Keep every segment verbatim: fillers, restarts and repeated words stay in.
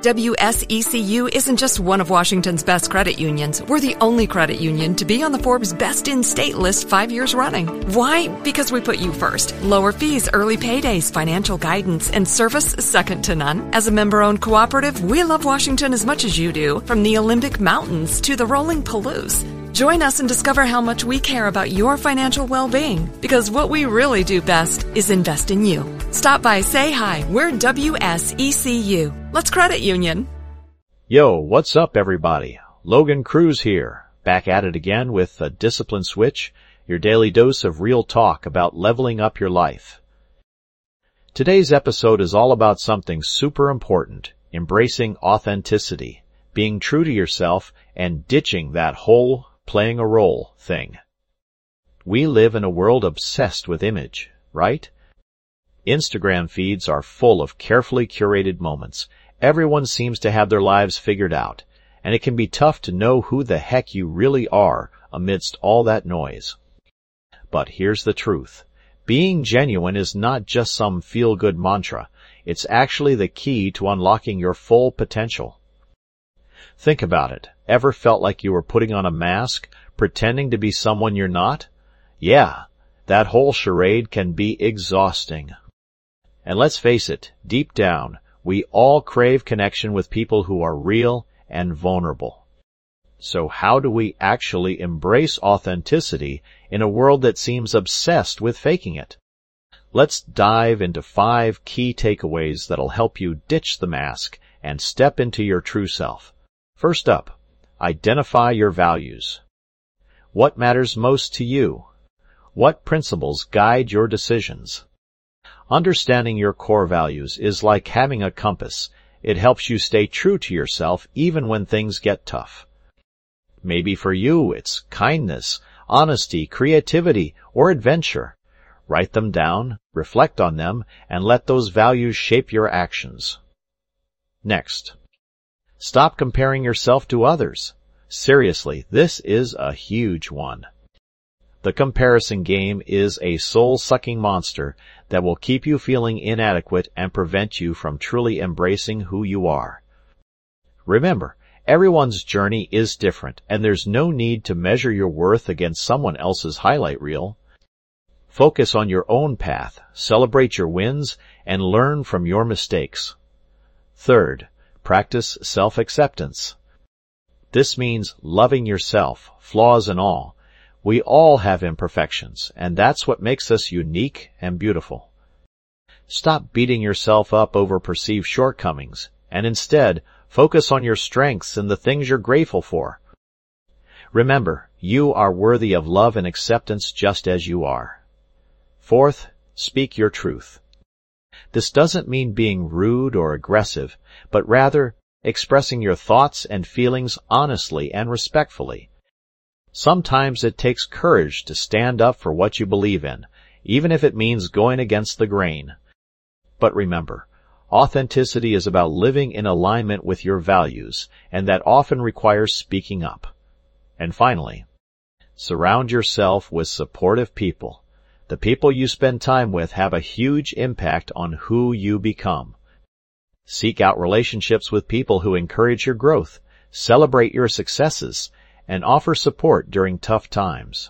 W S E C U isn't just one of Washington's best credit unions. We're the only credit union to be on the Forbes Best in State list five years running. Why? Because we put you first. Lower fees, early paydays, financial guidance, and service second to none. As a member-owned cooperative, we love Washington as much as you do, from the Olympic Mountains to the rolling Palouse. Join us and discover how much we care about your financial well-being, because what we really do best is invest in you. Stop by, say hi. We're W S E C U. Let's credit union. Yo, what's up, everybody? Logan Cruz here, back at it again with a Discipline Switch, your daily dose of real talk about leveling up your life. Today's episode is all about something super important, embracing authenticity, being true to yourself, and ditching that whole playing a role thing. We live in a world obsessed with image, right? Instagram feeds are full of carefully curated moments. Everyone seems to have their lives figured out, and it can be tough to know who the heck you really are amidst all that noise. But here's the truth. Being genuine is not just some feel-good mantra. It's actually the key to unlocking your full potential. Think about it. Ever felt like you were putting on a mask, pretending to be someone you're not? Yeah, that whole charade can be exhausting. And let's face it, deep down, we all crave connection with people who are real and vulnerable. So how do we actually embrace authenticity in a world that seems obsessed with faking it? Let's dive into five key takeaways that'll help you ditch the mask and step into your true self. First up, identify your values. What matters most to you? What principles guide your decisions? Understanding your core values is like having a compass. It helps you stay true to yourself even when things get tough. Maybe for you it's kindness, honesty, creativity, or adventure. Write them down, reflect on them, and let those values shape your actions. Next, stop comparing yourself to others. Seriously, this is a huge one. The comparison game is a soul-sucking monster that will keep you feeling inadequate and prevent you from truly embracing who you are. Remember, everyone's journey is different, and there's no need to measure your worth against someone else's highlight reel. Focus on your own path, celebrate your wins, and learn from your mistakes. Third, practice self-acceptance. This means loving yourself, flaws and all. We all have imperfections, and that's what makes us unique and beautiful. Stop beating yourself up over perceived shortcomings, and instead, focus on your strengths and the things you're grateful for. Remember, you are worthy of love and acceptance just as you are. Fourth, speak your truth. This doesn't mean being rude or aggressive, but rather expressing your thoughts and feelings honestly and respectfully. Sometimes it takes courage to stand up for what you believe in, even if it means going against the grain. But remember, authenticity is about living in alignment with your values, and that often requires speaking up. And finally, surround yourself with supportive people. The people you spend time with have a huge impact on who you become. Seek out relationships with people who encourage your growth, celebrate your successes, and offer support during tough times.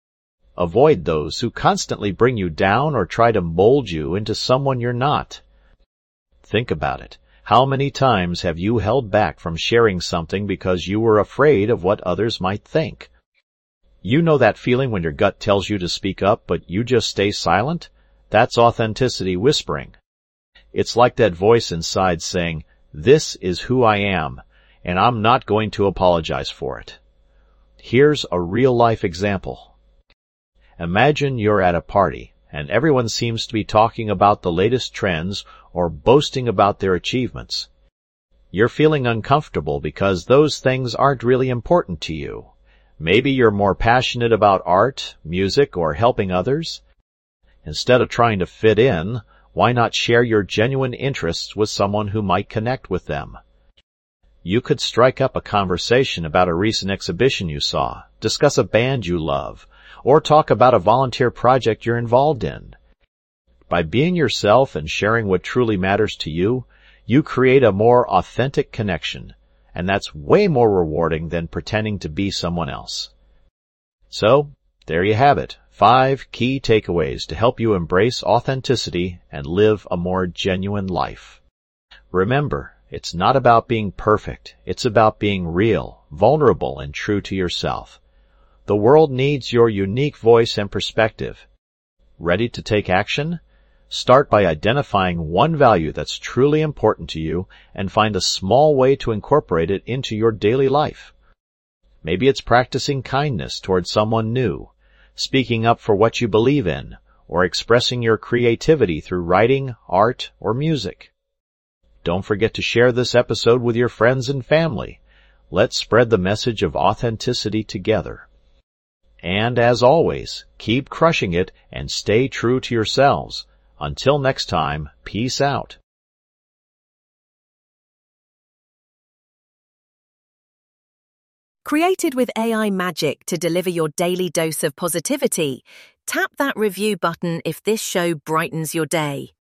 Avoid those who constantly bring you down or try to mold you into someone you're not. Think about it. How many times have you held back from sharing something because you were afraid of what others might think? You know that feeling when your gut tells you to speak up, but you just stay silent? That's authenticity whispering. It's like that voice inside saying, "This is who I am, and I'm not going to apologize for it." Here's a real-life example. Imagine you're at a party, and everyone seems to be talking about the latest trends or boasting about their achievements. You're feeling uncomfortable because those things aren't really important to you. Maybe you're more passionate about art, music, or helping others. Instead of trying to fit in, why not share your genuine interests with someone who might connect with them? You could strike up a conversation about a recent exhibition you saw, discuss a band you love, or talk about a volunteer project you're involved in. By being yourself and sharing what truly matters to you, You create a more authentic connection, and that's way more rewarding than pretending to be someone else. So, there you have it. Five key takeaways to help you embrace authenticity and live a more genuine life. Remember, it's not about being perfect. It's about being real, vulnerable, and true to yourself. The world needs your unique voice and perspective. Ready to take action? Start by identifying one value that's truly important to you and find a small way to incorporate it into your daily life. Maybe it's practicing kindness toward someone new, speaking up for what you believe in, or expressing your creativity through writing, art, or music. Don't forget to share this episode with your friends and family. Let's spread the message of authenticity together. And as always, keep crushing it and stay true to yourselves. Until next time, peace out. Created with A I magic to deliver your daily dose of positivity, tap that review button if this show brightens your day.